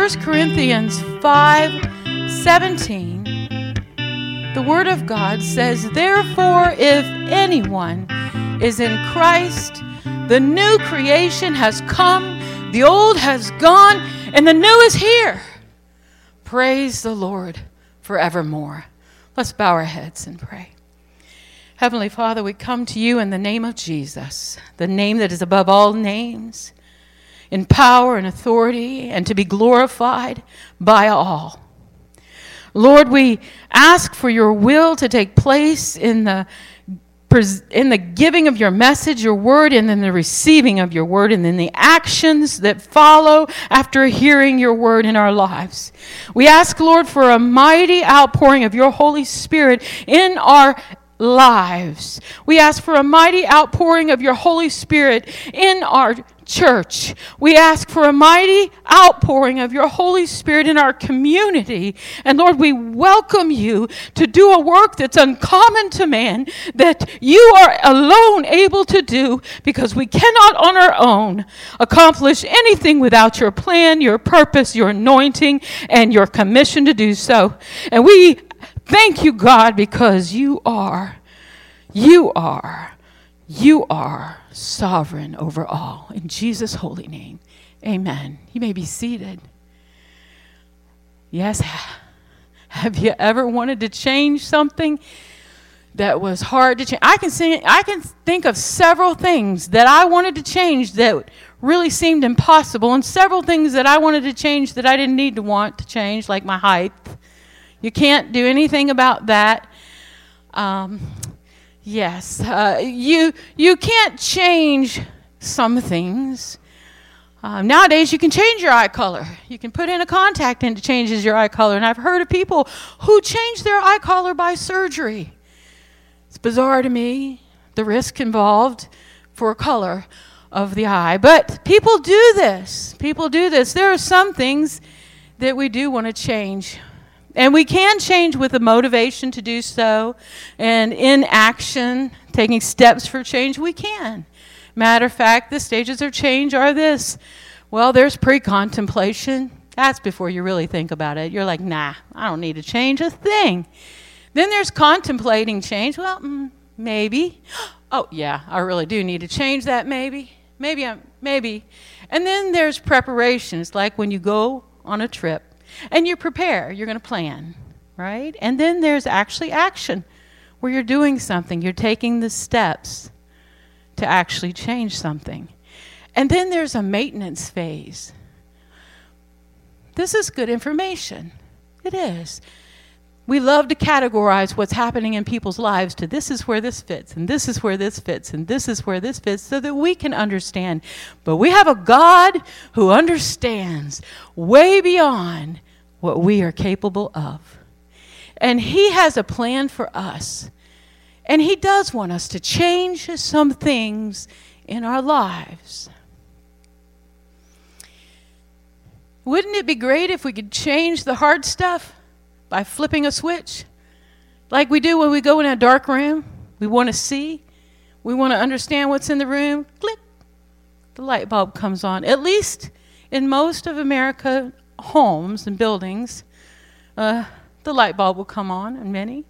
1 Corinthians 5:17, the Word of God says, "Therefore, if anyone is in Christ, the new creation has come, the old has gone, and the new is here. Praise the Lord forevermore." Let's bow our heads and pray. Heavenly Father, we come to you in the name of Jesus, the name that is above all names, in power and authority, and to be glorified by all. Lord, we ask for your will to take place in the giving of your message, your word, and in the receiving of your word, and in the actions that follow after hearing your word in our lives. We ask, Lord, for a mighty outpouring of your Holy Spirit in our lives. We ask for a mighty outpouring of your Holy Spirit in our church. We ask for a mighty outpouring of your Holy Spirit in our community. And Lord, we welcome you to do a work that's uncommon to man, that you are alone able to do, because we cannot on our own accomplish anything without your plan, your purpose, your anointing, and your commission to do so. And we thank you, God, because you are sovereign over all. In Jesus' holy name, amen. You may be seated. Yes, have you ever wanted to change something that was hard to change? I can think of several things that I wanted to change that really seemed impossible, and several things that I wanted to change that I didn't need to want to change, like my height. You can't do anything about that. You can't change some things. Nowadays, you can change your eye color. You can put in a contact and it changes your eye color. And I've heard of people who change their eye color by surgery. It's bizarre to me, the risk involved for color of the eye. But people do this. There are some things that we do want to change. And we can change with the motivation to do so, and in action, taking steps for change, we can. Matter of fact, the stages of change are this. Well, there's pre-contemplation. That's before you really think about it. You're like, nah, I don't need to change a thing. Then there's contemplating change. Well, maybe. Oh, yeah, I really do need to change that maybe. Maybe. And then there's preparation. It's like when you go on a trip. And you prepare, you're going to plan, right? And then there's actually action, where you're doing something. You're taking the steps to actually change something. And then there's a maintenance phase. This is good information. It is. We love to categorize what's happening in people's lives to this is where this fits, and this is where this fits, and this is where this fits, so that we can understand. But we have a God who understands way beyond what we are capable of. And he has a plan for us. And he does want us to change some things in our lives. Wouldn't it be great if we could change the hard stuff by flipping a switch? Like we do when we go in a dark room. We want to see. We want to understand what's in the room. Click. The light bulb comes on. At least in most of America homes and buildings, the light bulb will come on in many.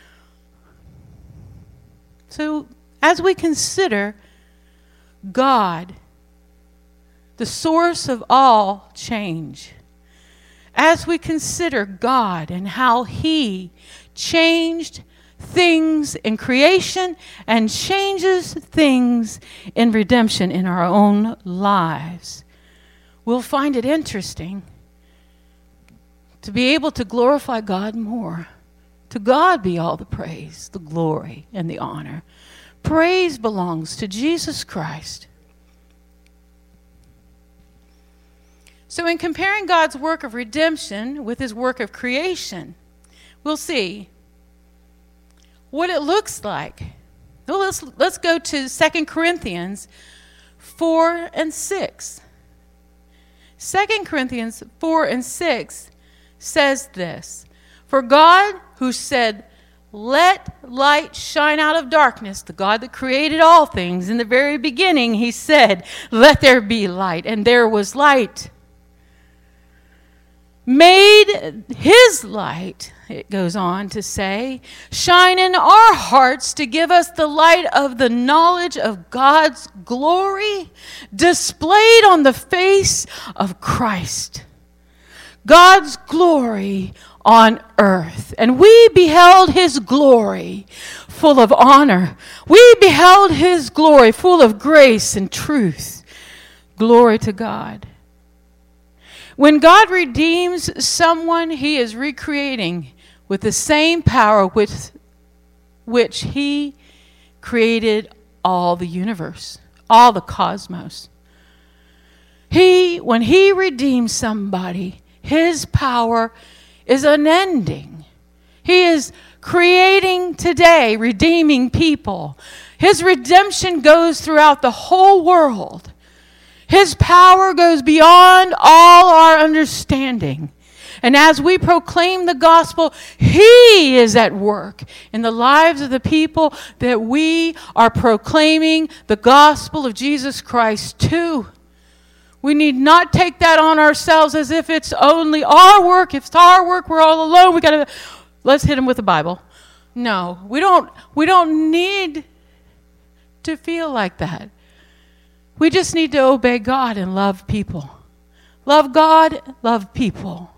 So as we consider God, the source of all change, as we consider God and how he changed things in creation and changes things in redemption in our own lives, we'll find it interesting to be able to glorify God more. To God be all the praise, the glory, and the honor. Praise belongs to Jesus Christ. So in comparing God's work of redemption with his work of creation, we'll see what it looks like. Well, let's go to 2 Corinthians 4 and 6. 2 Corinthians 4 and 6 says this: "For God, who said, 'Let light shine out of darkness,' the God that created all things, in the very beginning, he said, 'Let there be light,' and there was light." made his light, it goes on to say, shine in our hearts to give us the light of the knowledge of God's glory displayed on the face of Christ. God's glory on earth. And we beheld his glory full of honor. We beheld his glory full of grace and truth. Glory to God. When God redeems someone, he is recreating with the same power with which he created all the universe, all the cosmos. When he redeems somebody, his power is unending. He is creating today, redeeming people. His redemption goes throughout the whole world. His power goes beyond all our understanding. And as we proclaim the gospel, he is at work in the lives of the people that we are proclaiming the gospel of Jesus Christ to. We need not take that on ourselves as if it's only our work. If it's our work, we're all alone. Let's hit them with the Bible. No, we don't need to feel like that. We just need to obey God and love people. Love God, love people.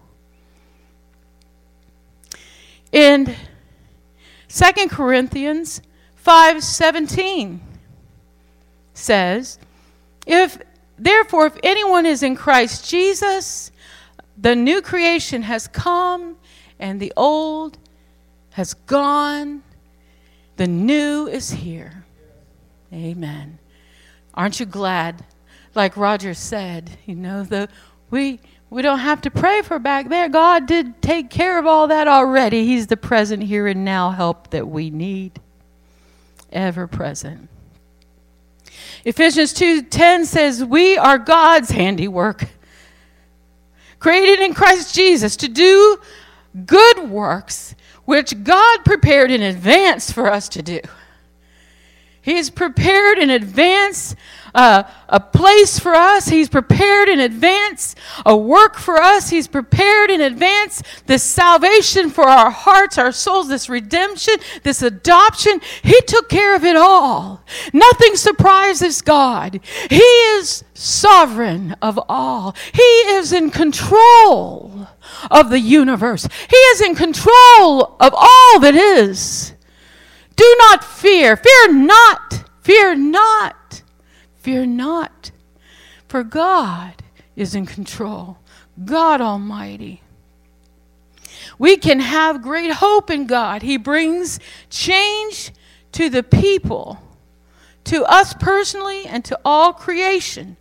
In 2 Corinthians 5:17 says, Therefore, if anyone is in Christ Jesus, the new creation has come and the old has gone. The new is here. Amen. Aren't you glad? Like Roger said, we don't have to pray for back there. God did take care of all that already. He's the present here and now help that we need. Ever present. Ephesians 2:10 says, we are God's handiwork, created in Christ Jesus to do good works, which God prepared in advance for us to do. He's prepared in advance a place for us. He's prepared in advance a work for us. He's prepared in advance this salvation for our hearts, our souls, this redemption, this adoption. He took care of it all. Nothing surprises God. He is sovereign of all. He is in control of the universe. He is in control of all that is. Do not fear. Fear not. Fear not. Fear not. For God is in control. God Almighty. We can have great hope in God. He brings change to the people, to us personally, and to all creation.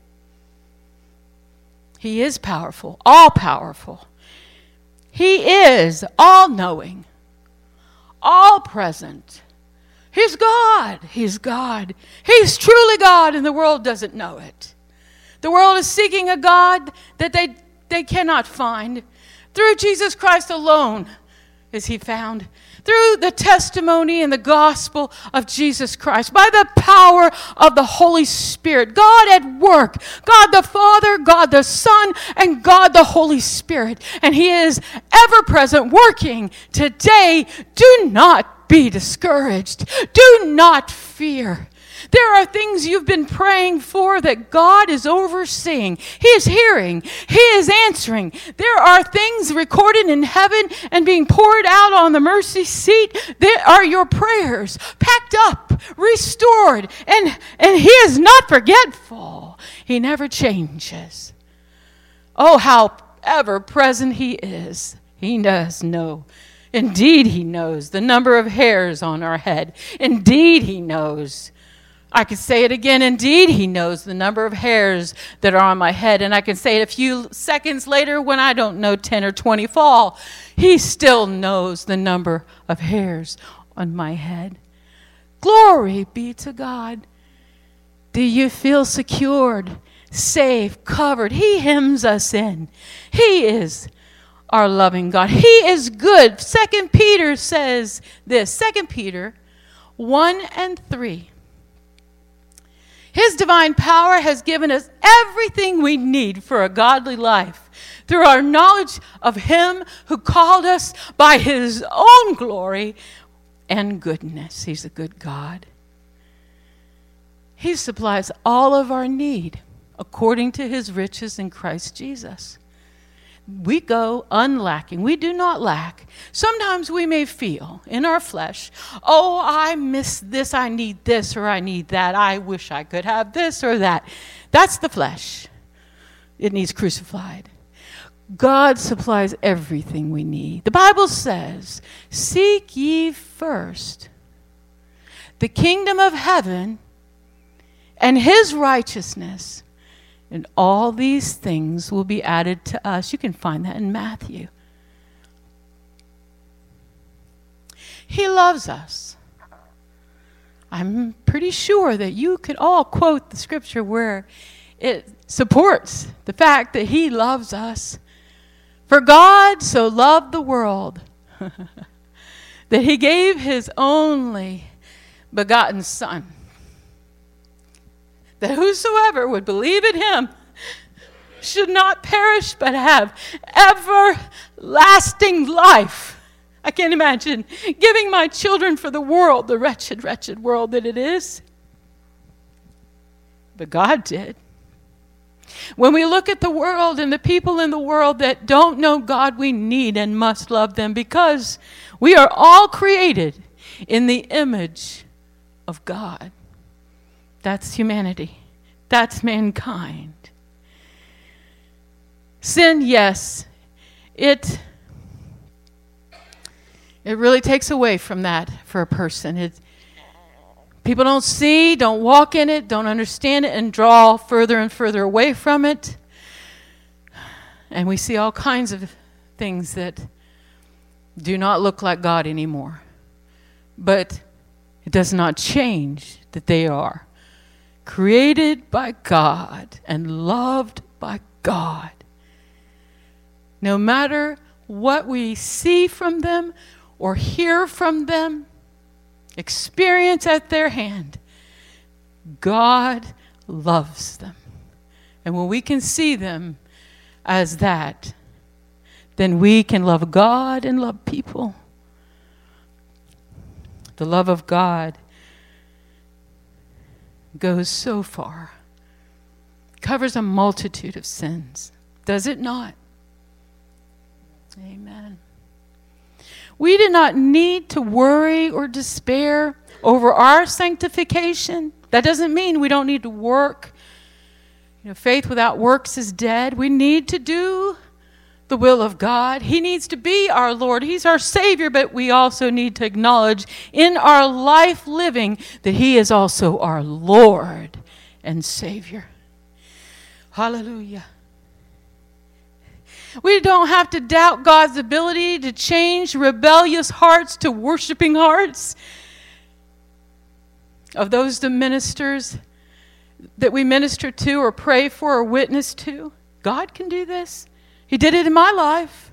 He is powerful, all powerful. He is all-knowing, all present. He's God. He's God. He's truly God, and the world doesn't know it. The world is seeking a God that they cannot find. Through Jesus Christ alone is he found. Through the testimony and the gospel of Jesus Christ. By the power of the Holy Spirit. God at work. God the Father, God the Son, and God the Holy Spirit. And he is ever present working today. Do not be discouraged. Do not fear. There are things you've been praying for that God is overseeing. He is hearing. He is answering. There are things recorded in heaven and being poured out on the mercy seat. There are your prayers packed up, restored, and he is not forgetful. He never changes. Oh, how ever present he is. He does know. Indeed, he knows the number of hairs on our head. Indeed, he knows. I can say it again. Indeed, he knows the number of hairs that are on my head. And I can say it a few seconds later when I don't know 10 or 20 fall. He still knows the number of hairs on my head. Glory be to God. Do you feel secured, safe, covered? He hems us in. He is our loving God. He is good. 2 Peter says this. 2 Peter 1:3. His divine power has given us everything we need for a godly life through our knowledge of Him who called us by His own glory and goodness. He's a good God. He supplies all of our need according to His riches in Christ Jesus. We go unlacking. We do not lack. Sometimes we may feel in our flesh, oh, I miss this, I need this, or I need that. I wish I could have this or that. That's the flesh. It needs crucified. God supplies everything we need. The Bible says, seek ye first the kingdom of heaven and His righteousness, and all these things will be added to us. You can find that in Matthew. He loves us. I'm pretty sure that you could all quote the scripture where it supports the fact that He loves us. For God so loved the world that He gave His only begotten Son, that whosoever would believe in Him should not perish but have everlasting life. I can't imagine giving my children for the world, the wretched, wretched world that it is. But God did. When we look at the world and the people in the world that don't know God, we need and must love them, because we are all created in the image of God. That's humanity. That's mankind. Sin, yes, it really takes away from that for a person. People don't see, don't walk in it, don't understand it, and draw further and further away from it. And we see all kinds of things that do not look like God anymore. But it does not change that they are created by God and loved by God. No matter what we see from them or hear from them, experience at their hand, God loves them. And when we can see them as that, then we can love God and love people. The love of God goes so far, covers a multitude of sins, does it not? Amen. We do not need to worry or despair over our sanctification. That doesn't mean we don't need to work. Faith without works is dead. We need to do the will of God. He needs to be our Lord. He's our Savior, but we also need to acknowledge in our life living that He is also our Lord and Savior. Hallelujah. We don't have to doubt God's ability to change rebellious hearts to worshiping hearts of those the ministers that we minister to or pray for or witness to. God can do this. He did it in my life.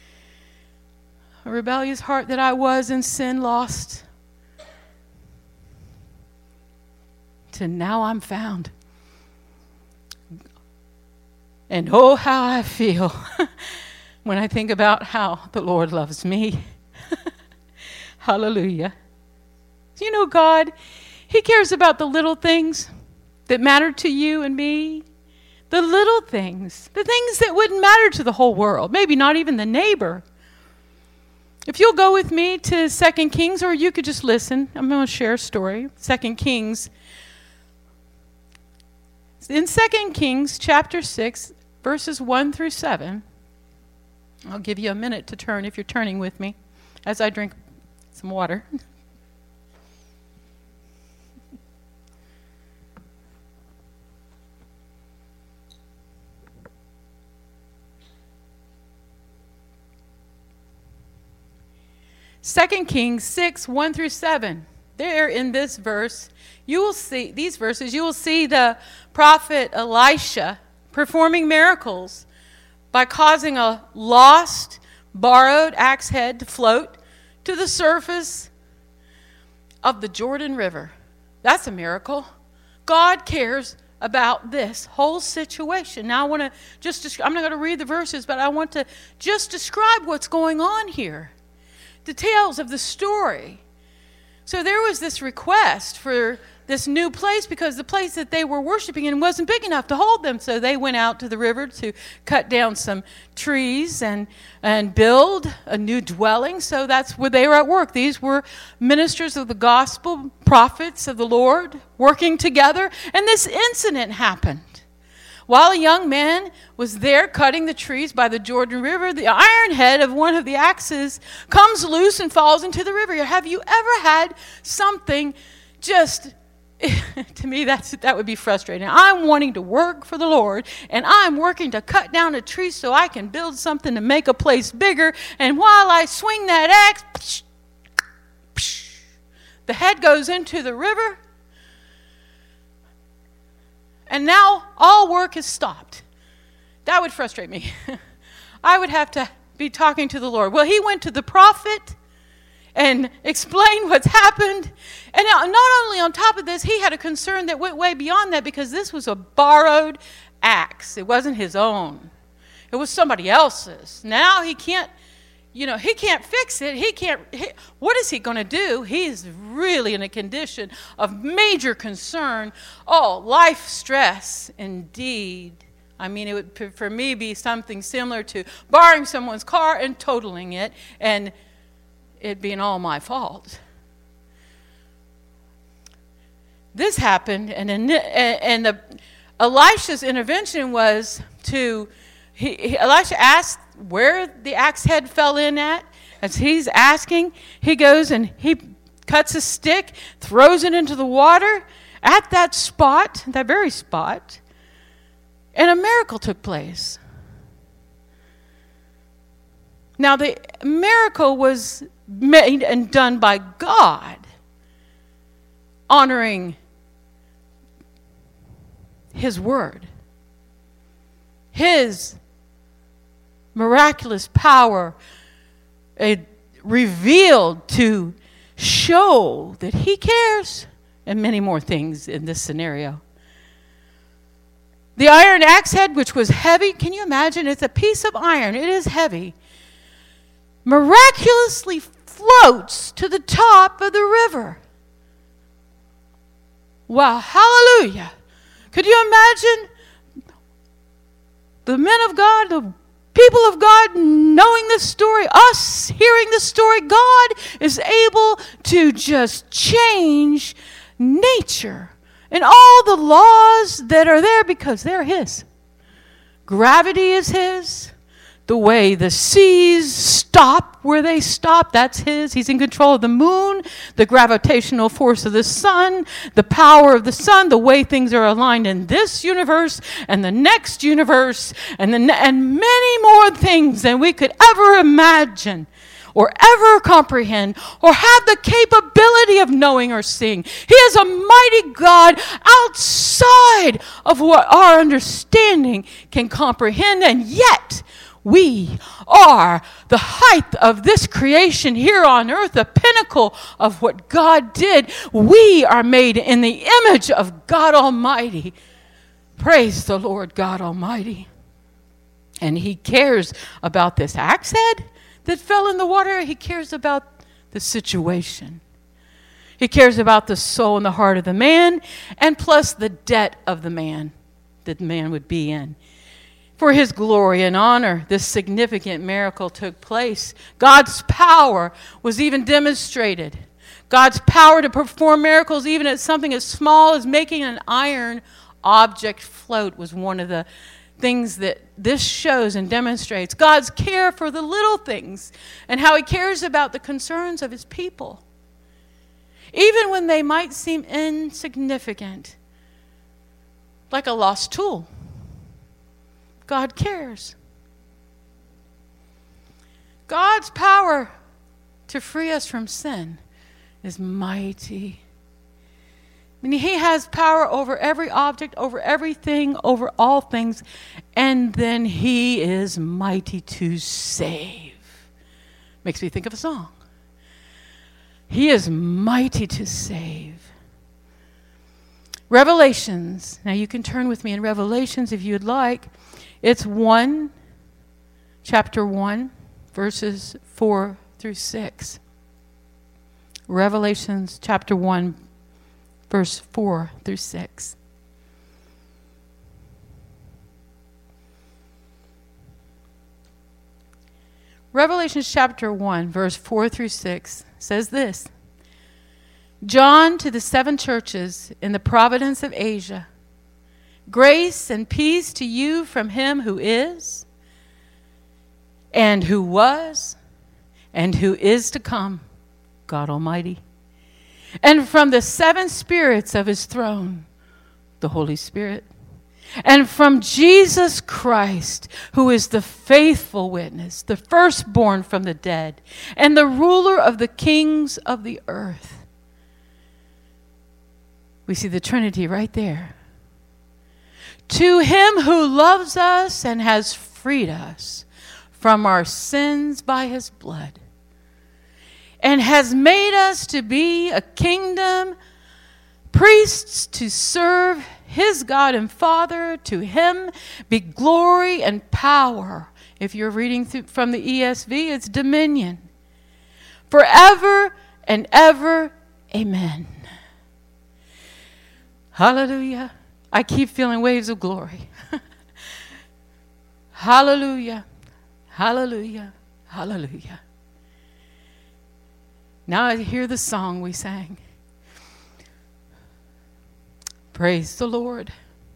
A rebellious heart that I was in sin lost, to now I'm found. And oh, how I feel when I think about how the Lord loves me. Hallelujah. God, He cares about the little things that matter to you and me. The little things, the things that wouldn't matter to the whole world, maybe not even the neighbor. If you'll go with me to 2 Kings, or you could just listen. I'm going to share a story. 2 Kings. In 2 Kings chapter 6, verses 1 through 7, I'll give you a minute to turn if you're turning with me as I drink some water. Second Kings 6, 1 through 7. There in this verse, you will see the prophet Elisha performing miracles by causing a lost, borrowed axe head to float to the surface of the Jordan River. That's a miracle. God cares about this whole situation. Now I want to I'm not going to read the verses, but I want to just describe what's going on here. Details of the story. So there was this request for this new place because the place that they were worshiping in wasn't big enough to hold them. So they went out to the river to cut down some trees and build a new dwelling. So that's where they were at work. These were ministers of the gospel, prophets of the Lord, working together. And this incident happened. While a young man was there cutting the trees by the Jordan River, the iron head of one of the axes comes loose and falls into the river. Have you ever had something just... To me, that would be frustrating. I'm wanting to work for the Lord, and I'm working to cut down a tree so I can build something to make a place bigger. And while I swing that axe, the head goes into the river, and now all work is stopped. That would frustrate me. I would have to be talking to the Lord. Well, he went to the prophet and explained what's happened. And now, not only on top of this, he had a concern that went way beyond that because this was a borrowed axe. It wasn't his own. It was somebody else's. Now he can't fix it. What is he going to do? He's really in a condition of major concern. Oh, life stress, indeed. I mean, it would, for me, be something similar to borrowing someone's car and totaling it and it being all my fault. This happened, and Elisha's intervention was Elisha asked where the axe head fell in at. As he's asking, he goes and he cuts a stick, throws it into the water at that spot, that very spot, and a miracle took place. Now, the miracle was made and done by God, honoring His word. His miraculous power revealed to show that He cares, and many more things in this scenario. The iron axe head, which was heavy, can you imagine? It's a piece of iron. It is heavy. Miraculously floats to the top of the river. Wow, hallelujah. Could you imagine the men of God, the people of God knowing this story, us hearing this story? God is able to just change nature and all the laws that are there because they're His. Gravity is His. The way the seas stop where they stop, that's His. He's in control of the moon, the gravitational force of the sun, the power of the sun, the way things are aligned in this universe and the next universe, and many more things than we could ever imagine or ever comprehend or have the capability of knowing or seeing. He is a mighty God outside of what our understanding can comprehend, and yet we are the height of this creation here on earth, the pinnacle of what God did. We are made in the image of God Almighty. Praise the Lord God Almighty. And He cares about this axe head that fell in the water. He cares about the situation. He cares about the soul and the heart of the man, and plus the debt of the man that the man would be in. For His glory and honor, this significant miracle took place. God's power was even demonstrated. God's power to perform miracles, even at something as small as making an iron object float, was one of the things that this shows and demonstrates. God's care for the little things and how He cares about the concerns of His people, even when they might seem insignificant, like a lost tool. God cares. God's power to free us from sin is mighty. I mean, He has power over every object, over everything, over all things, and then He is mighty to save. Makes me think of a song. He is mighty to save. Revelations. Now you can turn with me in Revelations if you'd like. It's chapter 1, verses 4 through 6. Revelations chapter 1, verse 4 through 6. Revelation chapter 1, verse 4 through 6 says this. John to the 7 churches in the province of Asia. Grace and peace to you from him who is, and who was, and who is to come, God Almighty. And from the 7 spirits of his throne, the Holy Spirit. And from Jesus Christ, who is the faithful witness, the firstborn from the dead, and the ruler of the kings of the earth. We see the Trinity right there. To him who loves us and has freed us from our sins by his blood, and has made us to be a kingdom, priests to serve his God and Father. To him be glory and power. If you're reading from the ESV, it's dominion. Forever and ever. Amen. Hallelujah. I keep feeling waves of glory. Hallelujah. Hallelujah. Hallelujah. Now I hear the song we sang. Praise the Lord.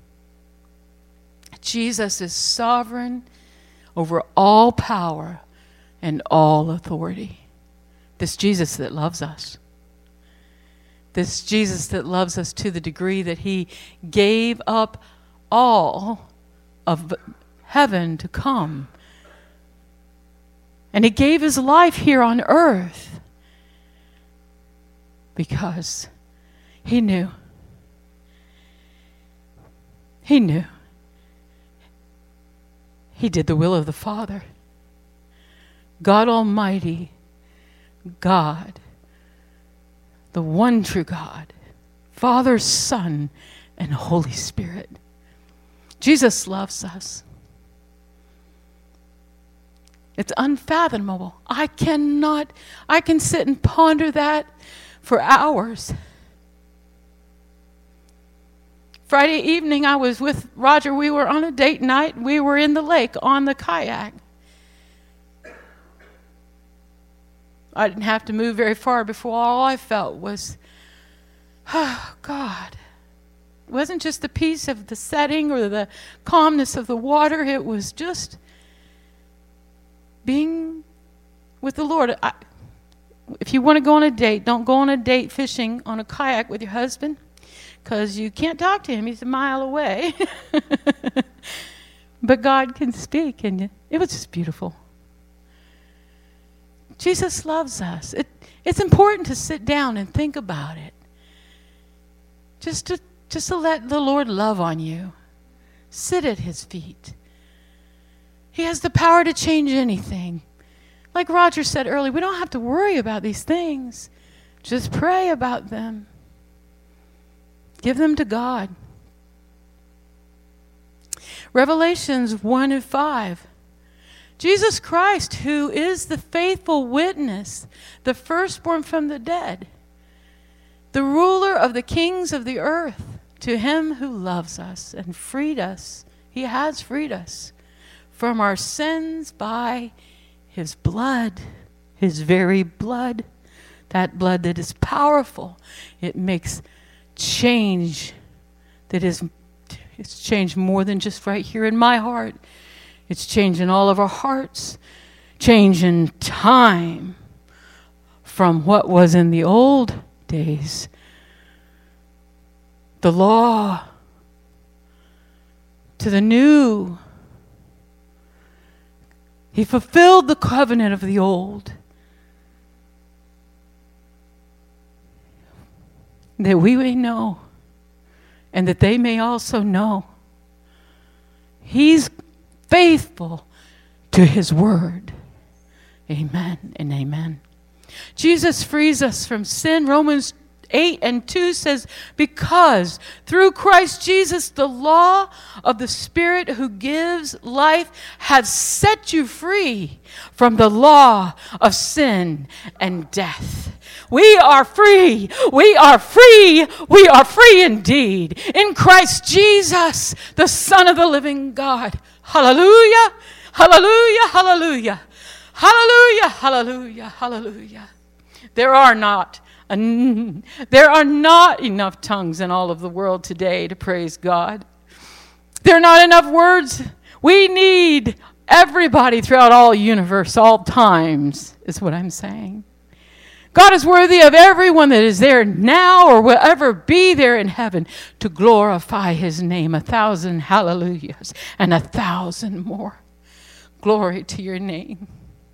Jesus is sovereign over all power and all authority. This Jesus that loves us. This Jesus that loves us to the degree that he gave up all of heaven to come. And he gave his life here on earth because he knew. He knew. He did the will of the Father. God Almighty, God, the one true God, Father, Son, and Holy Spirit. Jesus loves us. It's unfathomable. I can sit and ponder that for hours. Friday evening, I was with Roger. We were on a date night. We were in the lake on the kayak. I didn't have to move very far before all I felt was, oh, God. It wasn't just the peace of the setting or the calmness of the water. It was just being with the Lord. If you want to go on a date, don't go on a date fishing on a kayak with your husband, because you can't talk to him. He's a mile away. But God can speak, and it was just beautiful. Jesus loves us. It's important to sit down and think about it. Just to let the Lord love on you. Sit at his feet. He has the power to change anything. Like Roger said earlier, we don't have to worry about these things. Just pray about them. Give them to God. Revelations 1:5. Jesus Christ, who is the faithful witness, the firstborn from the dead, the ruler of the kings of the earth, to him who loves us and freed us, he has freed us from our sins by his blood, his very blood, that blood that is powerful. It makes change it's changed more than just right here in my heart. It's changing all of our hearts, changing time from what was in the old days, the law, to the new. He fulfilled the covenant of the old, that we may know, and that they may also know. He's faithful to his word. Amen and amen. Jesus frees us from sin. Romans 8 and 2 says, because through Christ Jesus, the law of the Spirit who gives life has set you free from the law of sin and death. We are free. We are free. We are free indeed. In Christ Jesus, the Son of the living God. Hallelujah. Hallelujah. Hallelujah. Hallelujah. Hallelujah. Hallelujah. There are not enough tongues in all of the world today to praise God. There are not enough words. We need everybody throughout all universe, all times, is what I'm saying. God is worthy of everyone that is there now or will ever be there in heaven to glorify his name. 1,000 hallelujahs and 1,000 more. Glory to your name.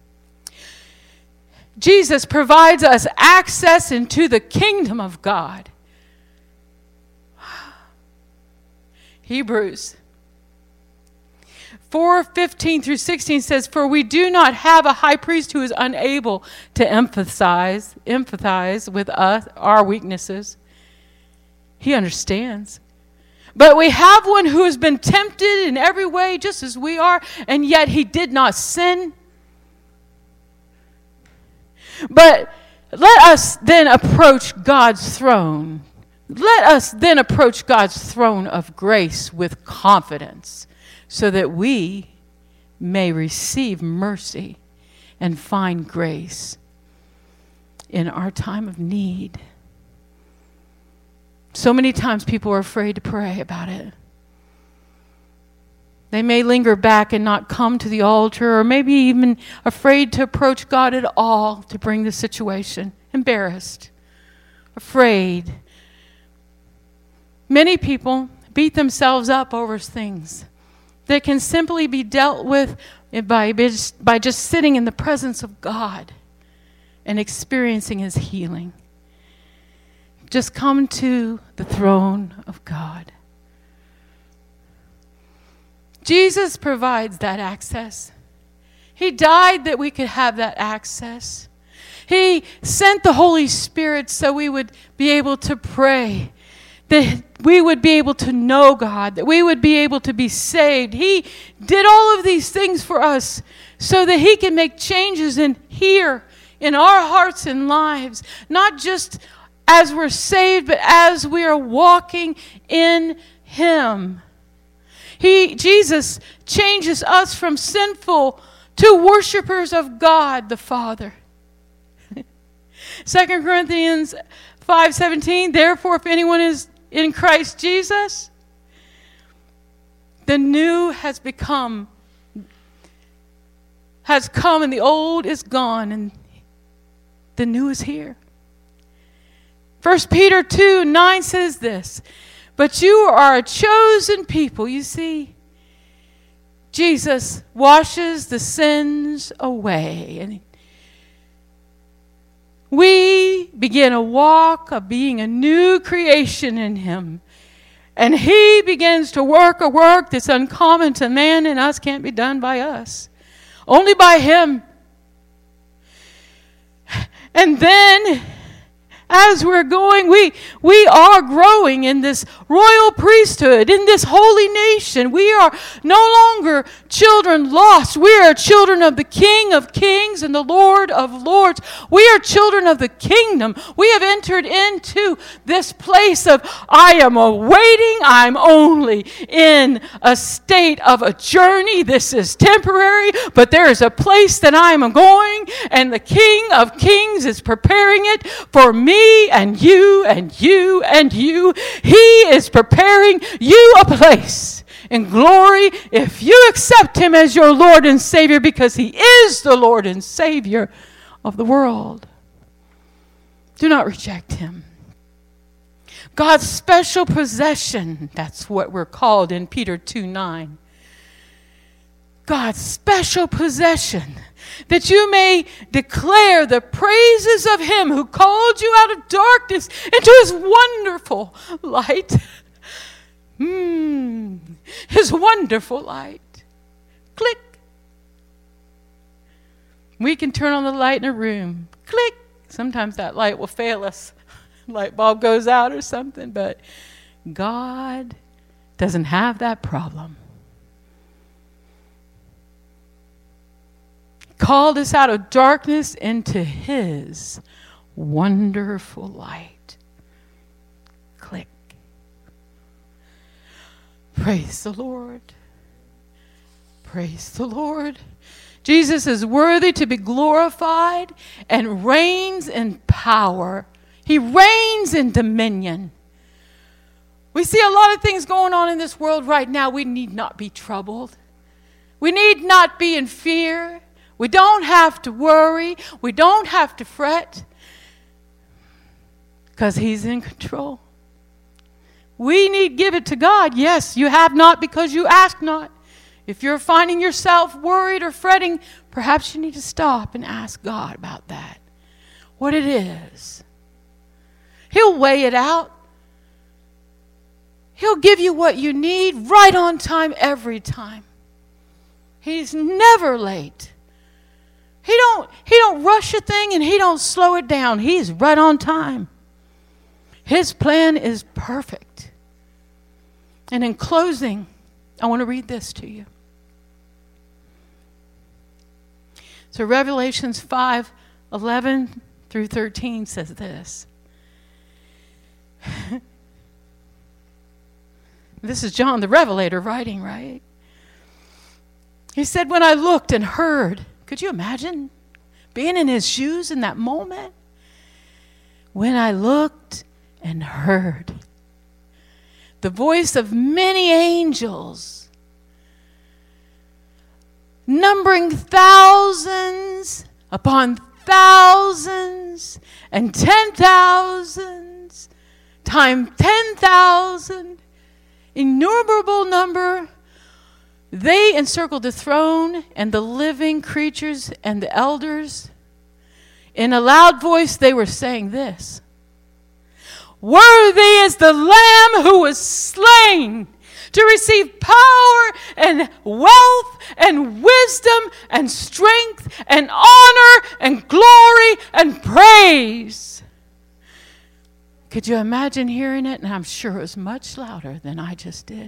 Jesus provides us access into the kingdom of God. Hebrews 4:15 through 16 says, for we do not have a high priest who is unable to empathize with us, our weaknesses. He understands. But we have one who has been tempted in every way, just as we are, and yet he did not sin. But let us then approach God's throne. Let us then approach God's throne of grace with confidence, so that we may receive mercy and find grace in our time of need. So many times people are afraid to pray about it. They may linger back and not come to the altar, or maybe even afraid to approach God at all to bring the situation. Embarrassed, afraid. Many people beat themselves up over things that can simply be dealt with by just sitting in the presence of God and experiencing his healing. Just come to the throne of God. Jesus provides that access. He died that we could have that access. He sent the Holy Spirit so we would be able to pray, that we would be able to know God, that we would be able to be saved. He did all of these things for us so that he can make changes in here, in our hearts and lives, not just as we're saved, but as we are walking in him. Jesus changes us from sinful to worshipers of God the Father. 2 Corinthians 5:17, therefore if anyone is in Christ Jesus, the new has come and the old is gone and the new is here. 1 Peter 2:9 says this, but you are a chosen people. You see, Jesus washes the sins away. And we begin a walk of being a new creation in him. And he begins to work a work that's uncommon to man and us, can't be done by us. Only by him. And then as we're going, we are growing in this royal priesthood, in this holy nation. We are no longer children lost. We are children of the King of Kings and the Lord of Lords. We are children of the kingdom. We have entered into this place of, I am awaiting. I'm only in a state of a journey. This is temporary, but there is a place that I am going, and the King of Kings is preparing it for me and you and you and you. He is preparing you a place in glory if you accept him as your Lord and Savior, because he is the Lord and Savior of the world. Do not reject him. God's special possession, that's what we're called in Peter 2:9. God's special possession, that you may declare the praises of him who called you out of darkness into his wonderful light. His wonderful light. Click. We can turn on the light in a room. Click. Sometimes that light will fail us. light bulb goes out or something. But God doesn't have that problem. He called us out of darkness into his wonderful light. Click. Praise the Lord. Praise the Lord. Jesus is worthy to be glorified and reigns in power. He reigns in dominion. We see a lot of things going on in this world right now. We need not be troubled. We need not be in fear. We don't have to worry. We don't have to fret because he's in control. We need give it to God. Yes, you have not because you ask not. If you're finding yourself worried or fretting, perhaps you need to stop and ask God about that. What it is. He'll weigh it out. He'll give you what you need right on time every time. He's never late. He don't rush a thing and he don't slow it down. He's right on time. His plan is perfect. And in closing, I want to read this to you. So Revelations 5:11 through 13 says this. This is John the Revelator writing, right? He said, when I looked and heard, could you imagine being in his shoes in that moment? When I looked and heard the voice of many angels, numbering thousands upon thousands and 10,000s times 10,000, innumerable number, they encircled the throne and the living creatures and the elders. In a loud voice they were saying this: worthy is the Lamb who was slain to receive power and wealth and wisdom and strength and honor and glory and praise. Could you imagine hearing it? And I'm sure it was much louder than I just did.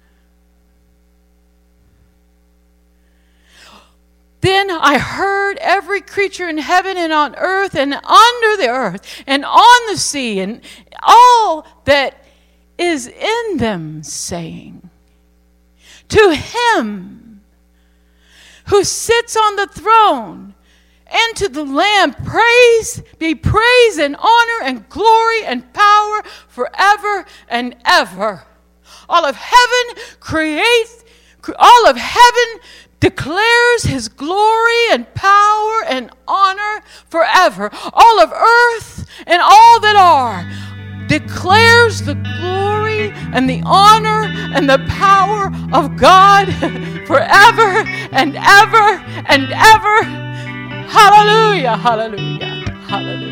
Then I heard every creature in heaven and on earth and under the earth and on the sea and all that is in them saying, to him who sits on the throne and to the Lamb be praise and honor and glory and power forever and ever. All of heaven declares his glory and power and honor forever. All of earth and all that are declares the glory and the honor and the power of God forever and ever and ever. Hallelujah, hallelujah, hallelujah.